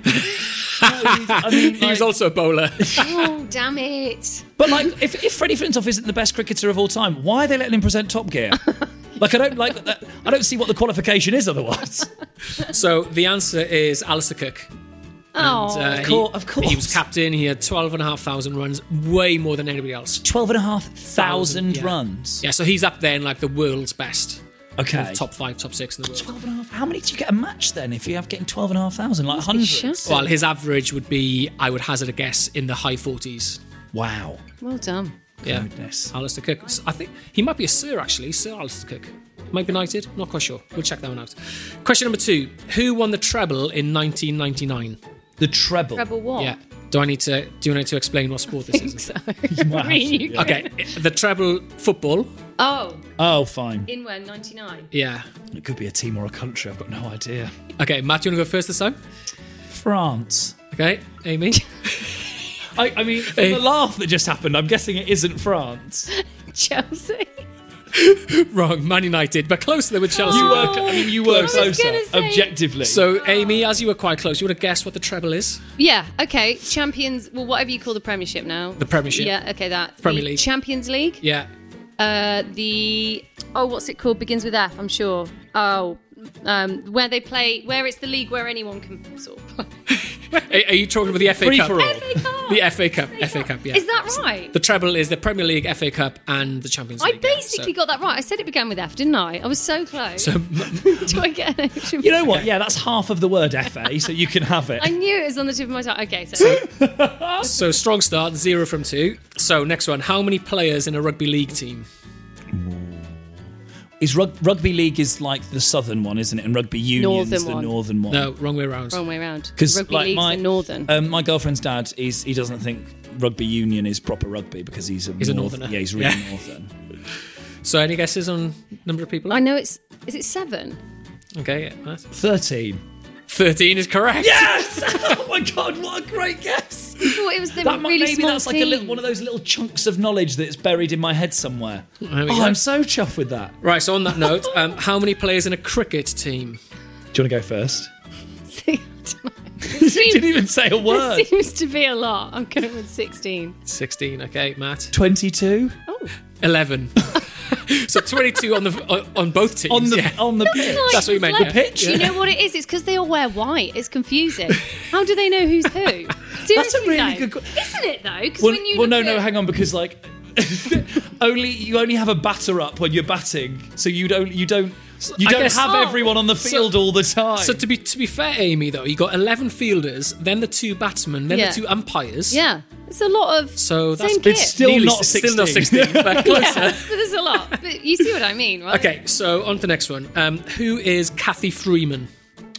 I mean, He was like- also a bowler. Oh, damn it. But like, if, if Freddie Flintoff isn't the best cricketer of all time, why are they letting him present Top Gear? Like, I don't like that. I don't see what the qualification is otherwise. So the answer is Alistair Cook. Oh. And, uh, Of cour- he, of course. He was captain. He had twelve and a half thousand runs, way more than anybody else. Twelve and a half thousand yeah. runs. Yeah, so he's up there in like the world's best. Okay. Top five, top six in the world. Twelve and a half. How many do you get a match then? If you have getting twelve and a half thousand, like Must be hundreds. shattered. Well, his average would be, I would hazard a guess, in the high forties. Wow. Well done. Yeah. Goodness. Alistair Cook. I think he might be a Sir, actually. Sir Alistair Cook. Might be knighted. Not quite sure. We'll check that one out. Question number two. Who won the treble in nineteen ninety-nine? The treble. Treble what? Yeah. Do I need to do you need to explain what sport this I think is? so. might I mean, have to, you yeah. can. Okay. The treble football. Oh, Oh, fine. in when? ninety-nine? Yeah. It could be a team or a country. I've got no idea. Okay, Matt, do you want to go first this time? France. Okay, Amy. I, I mean, from Hey. the laugh that just happened, I'm guessing it isn't France. Chelsea? Wrong, Man United, but closer than with Chelsea. You were. I mean, you were was closer. gonna say- Objectively. So, Amy, as you were quite close, you want to guess what the treble is? Yeah, okay. Champions, well, whatever you call the Premiership now. The Premiership. Yeah, okay, that. Premier The League. Champions League. Yeah. Uh, the, oh, what's it called? Begins with F, I'm sure. Oh, um, where they play, where it's the league where anyone can sort of play. Are, are you talking about the F A Free Cup? for all. F A Cup. The F A Cup. F A Cup, yeah. Is that right? The treble is the Premier League, F A Cup, and the Champions I League. yeah. basically So- got that right. I said it began with F, didn't I? I was so close. So, Do I get an extra? You know what? Yeah, that's half of the word F A, so you can have it. I knew it was on the tip of my tongue. Okay, so so strong start, zero from two. So next one, how many players in a rugby league team? Is rug- rugby league is like the southern one, isn't it? And rugby union's Northern the one. northern one. No, wrong way around. wrong way around. because Rugby like league's my the northern. um, my girlfriend's dad is he doesn't think rugby union is proper rugby because he's a He's a north- northerner. Yeah, he's really Yeah. northern. So any guesses on number of people? I know it's. Is it seven? Okay, yeah, Matt. Thirteen. thirteen is correct. Yes! Oh my god, what a great guess! I thought it was the That might, really maybe small that's like a little, team. one of those little chunks of knowledge that's buried in my head somewhere. There we Oh, go. I'm so chuffed with that. Right, so on that note, um, how many players in a cricket team? Do you want to go first? See, I don't know. It You seems- didn't even say a There word. seems to be a lot. I'm going with sixteen. sixteen, okay, Matt. Twenty-two Oh, eleven. So twenty-two on the on, on both teams. on the yeah. on the pitch. like That's what you meant, like- yeah. pitch? You know what it is? It's because they all wear white. It's confusing. How do they know who's who? Seriously, That's a really though. good. que- Isn't it though? Because Well, when you well look no, no, at- hang on, because like only you only have a batter up when you're batting, so you don't you don't. You I don't guess- have Oh. everyone on the field all the time. So to be to be fair, Amy, though, you got eleven fielders, then the two batsmen, then Yeah. the two umpires. Yeah, it's a lot of. So that's same it's kit. still nearly not s- still not sixteen. sixteen, but closer. Yeah, but there's a lot. But you see what I mean, right? Okay, so on to the next one. Um, who is Kathy Freeman?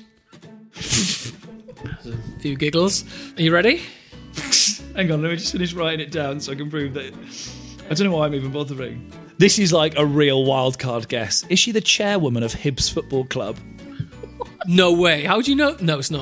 A few giggles. Are you ready? Hang on, let me just finish writing it down so I can prove that. I don't know why I'm even bothering. This is like a real wildcard guess. Is she the chairwoman of Hibs Football Club? No way. How do you know? No, it's not.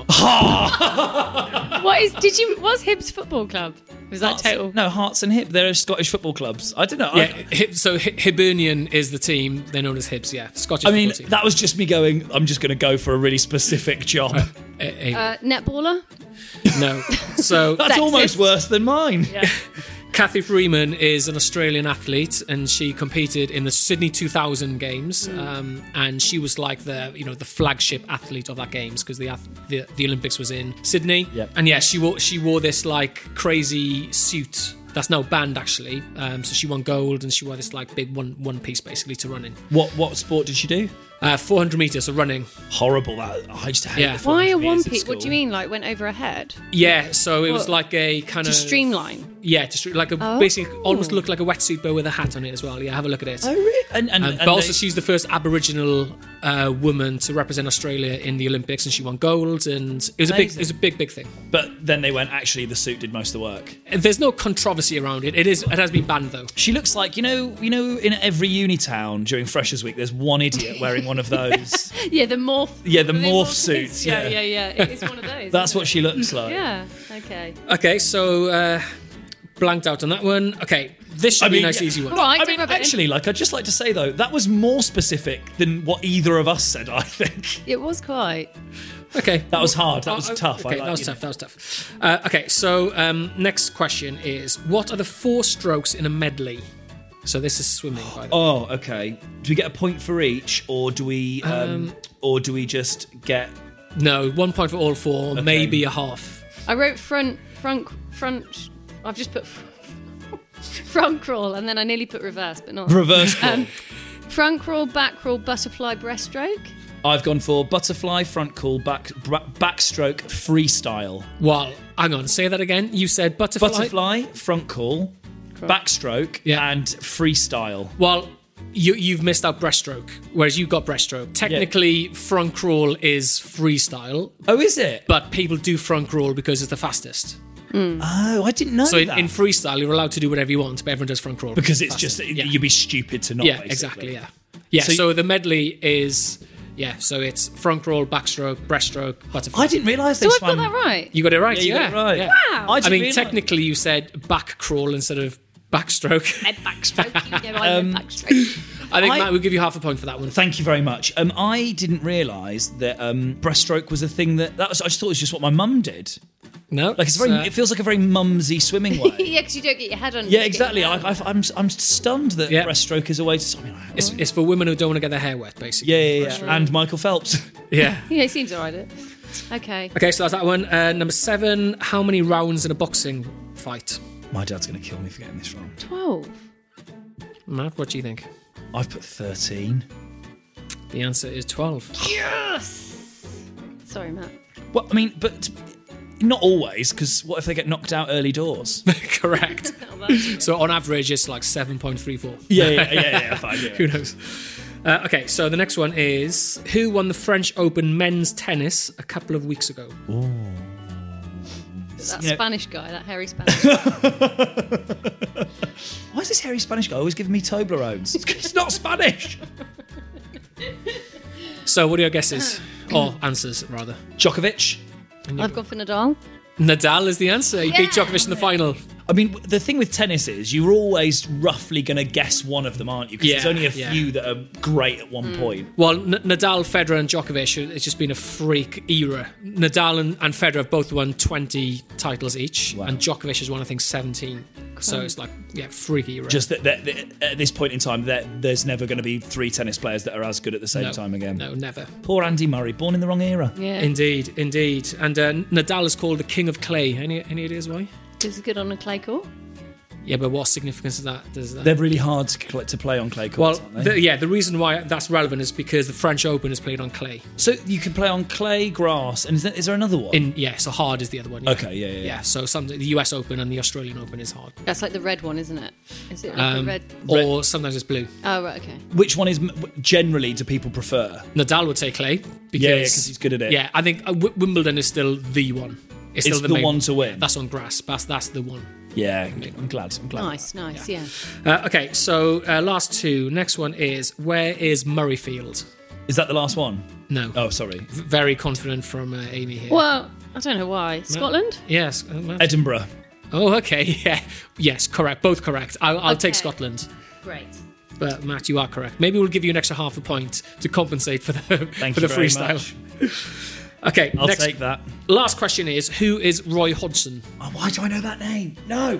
What is? Did you? What's Hibs Football Club? Was that Hearts- total? No, Hearts and Hib. They're Scottish football clubs. I don't know. Yeah, I, Hib- so Hi- Hibernian is the team. They're known as Hibs. Yeah, Scottish. I mean, football team. that was just me going, I'm just going to go for a really specific job. Uh, uh, Uh, netballer. no. So That's sexist. almost worse than mine. Yeah. Kathy Freeman is an Australian athlete, and she competed in the Sydney two thousand Games, Mm. um, and she was like the you know the flagship athlete of that games because the, ath- the the Olympics was in Sydney. Yep. And yeah, she wore she wore this like crazy suit that's now banned actually. Um, so she won gold, and she wore this like big one one piece basically to run in. What what sport did she do? Uh, four hundred meters, so running. Horrible. That I used to hate. Yeah. the Why a four hundred one meters at piece? What do you school. mean? Like went over her head? Yeah, so it was What? like a kind To of streamline. Yeah, just like a Oh. basically almost looked like a wetsuit but with a hat on it as well. Yeah, have a look at it. Oh, really? And, and, Um, and but also, they- she's the first Aboriginal uh, woman to represent Australia in the Olympics, and she won gold. And it was a big, Amazing. it was a big, big thing. But then they went, actually, the suit did most of the work. And there's no controversy around it. It is, it has been banned though. She looks like, you know, you know, in every uni town during Freshers Week, there's one idiot wearing one of those. Yeah, the morph. Yeah, the they morph morph suits, Yeah, yeah. yeah, yeah. It is one of those. That's isn't what it? she looks like. Yeah. Okay. Okay, so uh, blanked out on that one. Okay, this should I be mean, a nice, yeah. easy one. All right. I don't mean, rub it in. actually, like, I'd just like to say, though, that was more specific than what either of us said, I think. It was quite. Okay, That was hard. That was Oh, oh, tough. I Okay, like, that was you tough. That was tough. Uh, okay, so um, next question is: what are the four strokes in a medley? So this is swimming, by the way. Oh, okay. Do we get a point for each, or do we, um, or do we just get? No, one point for all four, maybe a half. I wrote front, front, front. I've just put front crawl, and then I nearly put reverse, but not. Reverse crawl. Um, front crawl, back crawl, butterfly, breaststroke. I've gone for butterfly, front crawl, back bra- backstroke, freestyle. Well, hang on, say that again. You said butterfly. Butterfly, front crawl, backstroke, Yeah. and freestyle. Well, you, you've missed out breaststroke, whereas you got breaststroke. Technically, front crawl is freestyle, Oh, is it? but people do front crawl because it's the fastest. Oh, I didn't know So in, that. in freestyle, you're allowed to do whatever you want, but everyone does front crawl because it's it's just faster. Yeah. you'd be stupid to not. Yeah, basically. exactly. Yeah, yeah. So So, you- the medley is yeah. So it's front crawl, backstroke, breaststroke, butterfly. I didn't realise they So I swam. got that right. You got it right. Yeah, you Yeah, got it right. yeah. Wow. I, I didn't mean, realise- technically, you said back crawl instead of backstroke. Head backstroke. You know, I went backstroke. I think I- Matt will give you half a point for that one. Thank you very much. Um, I didn't realise that um, breaststroke was a thing that that was. I just thought it was just what my mum did. No, Like it's very. uh, it feels like a very mumsy swimming way. Yeah, because you don't get your head on. Yeah, exactly. I, I, I'm I'm stunned that Yeah. breaststroke is a way to. I mean, like, it's, it's for women who don't want to get their hair wet, basically. yeah, yeah, yeah. And Michael Phelps. Yeah. Yeah, he seems alright. It. Okay. Okay, so that's that one. Uh, number seven. How many rounds in a boxing fight? My dad's going to kill me for getting this wrong. Twelve. Matt, what do you think? I've put thirteen. The answer is twelve. Yes. Sorry, Matt. Well, I mean, but not always, because what if they get knocked out early doors? Correct. So on average, it's like seven point three four. yeah, yeah, yeah, yeah, fine, yeah. Who knows? Uh, okay, so the next one is who won the French Open men's tennis a couple of weeks ago? That You know- Spanish guy, that hairy Spanish guy. Why is this hairy Spanish guy always giving me Toblerones? It's not Spanish. So what are your guesses? Or answers, rather. Djokovic. I've gone for Nadal. Nadal is the answer. He beat Yeah. Djokovic in the final. I mean, the thing with tennis is you're always roughly going to guess one of them, aren't you? Because Yeah, there's only a yeah. few that are great at one point. Well, N- Nadal, Federer, and Djokovic, it's just been a freak era. Nadal and, and Federer have both won twenty titles each, Wow. and Djokovic has won, I think, seventeen. So it's like, yeah, freak era. Just that, that, that at this point in time, that there's never going to be three tennis players that are as good at the same no, time again. No, never. Poor Andy Murray, born in the wrong era. Yeah. Indeed, indeed. And uh, Nadal is called the King of Clay. Any any ideas why? Is it good on a clay court? Yeah, but what significance does that? Does that? They're really hard to, cl- to play on clay courts, Well, aren't they? the, yeah, the reason why that's relevant is because the French Open is played on clay. So you can play on clay, grass, and is there, is there another one? In yeah, so hard is the other one. Yeah. Okay, yeah, yeah, yeah. yeah. So some the U S Open and the Australian Open is hard, That's like the red one, isn't it? Is it like um, the red? or sometimes it's blue. Oh, right, okay. Which one is m- generally do people prefer? Nadal would say clay because Yeah, yeah, 'cause he's good at it. Yeah, I think uh, w- Wimbledon is still the one. It's, It's still the main one to win. That's on grass. That's that's the one. Yeah, I'm glad. I'm glad. Nice, nice, yeah. Uh, okay, so uh, last two. Next one is where is Murrayfield? Is that the last one? No. Oh, sorry. V- Very confident from uh, Amy here. Well, I don't know why. Scotland? Yes. uh, Matt? Edinburgh. Oh, okay. Yeah. Yes, correct. Both correct. I'll, I'll take Okay. Scotland. Great. But Matt, you are correct. Maybe we'll give you an extra half a point to compensate for the Thank for you the very freestyle. much. Okay, I'll next, take that. last question is who is Roy Hodgson? Oh, why do I know that name? No.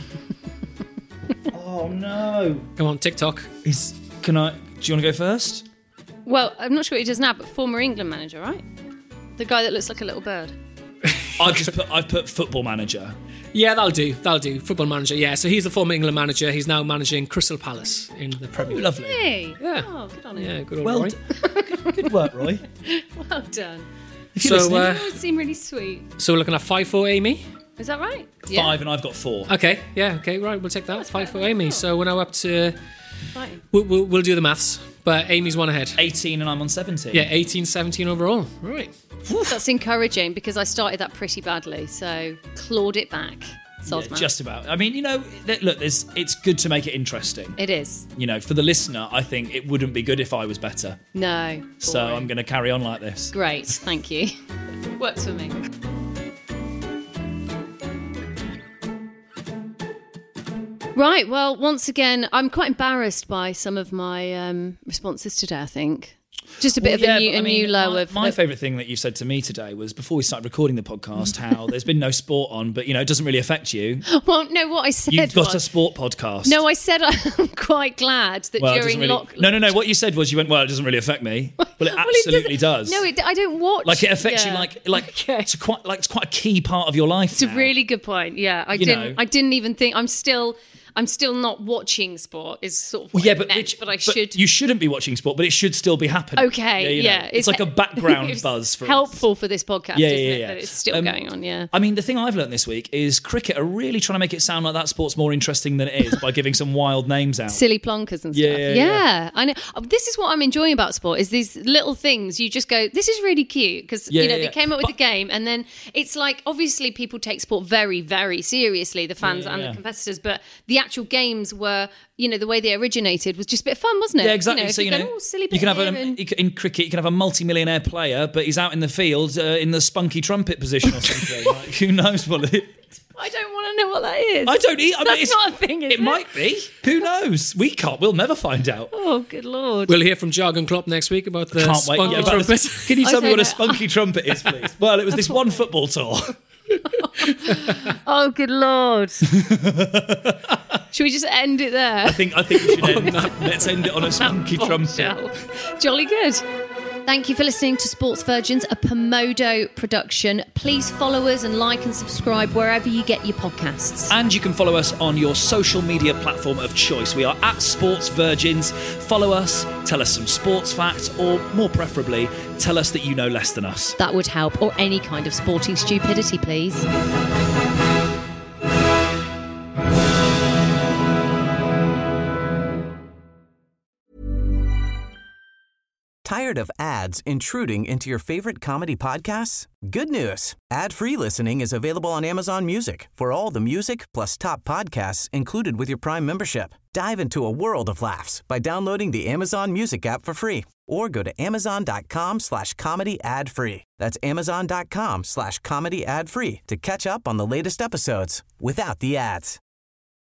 Oh no. Come on, TikTok. Is can I? Do you want to go first? Well, I'm not sure what he does now, but former England manager, right? The guy that looks like a little bird. I've just put I've put football manager. Yeah, that'll do. That'll do. Football manager. Yeah, so he's the former England manager. He's now managing Crystal Palace in the Premier League. Lovely. Hey. Yeah. Oh, good on him. Yeah, good old Well, Roy. d- good work, Roy. Well done. If you're So, listening, uh, Oh, it seemed really sweet. So we're looking at five for Amy. Is that right? five and I've got four. Okay, yeah, okay, right. We'll take that. Five for Amy. So we're now up to. Exciting. We'll, we'll, we'll do the maths, but Amy's one ahead. eighteen and I'm on seventeen. Yeah, eighteen, seventeen overall. Right. That's encouraging because I started that pretty badly, so clawed it back. Yeah, Sosman. just about. I mean, you know, th- look, there's, it's good to make it interesting. It is. You know, for the listener, I think it wouldn't be good if I was better. No. So boring. I'm going to carry on like this. Great, thank you. Works for me. Right, well, once again, I'm quite embarrassed by some of my um, responses today, I think. Just a bit Well, of a yeah, new, but, I a mean, new low my, of... My of- favourite thing that you said to me today was before we started recording the podcast, how there's been no sport on, but, you know, it doesn't really affect you. Well, no, what I said You've got was... a sport podcast. No, I said I'm quite glad that well, it during doesn't really, lock... No, no, no. What you said was you went, well, it doesn't really affect me. Well, it Well, absolutely doesn't- does. No, it, I don't watch... Like it affects yeah. you, like like Okay. it's quite like it's quite a key part of your life. It's a now. really good point. Yeah, I You didn't. know. I didn't even think. I'm still. I'm still not watching sport. Is sort of Well, what yeah, I but, meant, which, but I should. You shouldn't be watching sport, but it should still be happening. Okay, you know. yeah, it's, like a background it's buzz for us. helpful for this podcast, Yeah, isn't yeah, it? yeah. That it's still Um, going on. Yeah. I mean, the thing I've learned this week is cricket are really trying to make it sound like that sport's more interesting than it is by giving some wild names out. Silly plonkers and stuff. Yeah, yeah, yeah. I know. Oh, This is what I'm enjoying about sport: is these little things you just go, "This is really cute," because Yeah, you know yeah, they yeah. came up with But- the game, and then it's like obviously people take sport very, very seriously, the fans Yeah, and yeah. the competitors, but the actual games were, you know, the way they originated was just a bit of fun, wasn't it? Yeah, exactly. You know, so if you you know, go, "Oh, silly you bit can have here," a, and- you can- in cricket, you can have a multi-millionaire player, but he's out in the field uh, in the spunky trumpet position or something. Like, who knows what it? I don't want to know what that is. I don't eat. I mean, That's it's, not a thing, is it it? might be. Who knows? We can't. We'll never find out. Oh, good lord. We'll hear from Jurgen Klopp next week about the Can't wait. spunky Yeah, about trumpet. this- Can you I tell me don't what a know. spunky trumpet is, please? Well, it was this one football tour. Oh, good lord. Should we just end it there? I think I think we should end. Let's end it on a spunky trumpet. Bombshell. Jolly good. Thank you for listening to Sports Virgins, a Pomodo production. Please follow us and like and subscribe wherever you get your podcasts. And you can follow us on your social media platform of choice. We are at Sports Virgins. Follow us, tell us some sports facts, or more preferably, tell us that you know less than us. That would help, or any kind of sporting stupidity, please. Tired of ads intruding into your favorite comedy podcasts? Good news. Ad-free listening is available on Amazon Music for all the music plus top podcasts included with your Prime membership. Dive into a world of laughs by downloading the Amazon Music app for free or go to amazon.com slash comedy ad free. That's amazon.com slash comedy ad free to catch up on the latest episodes without the ads.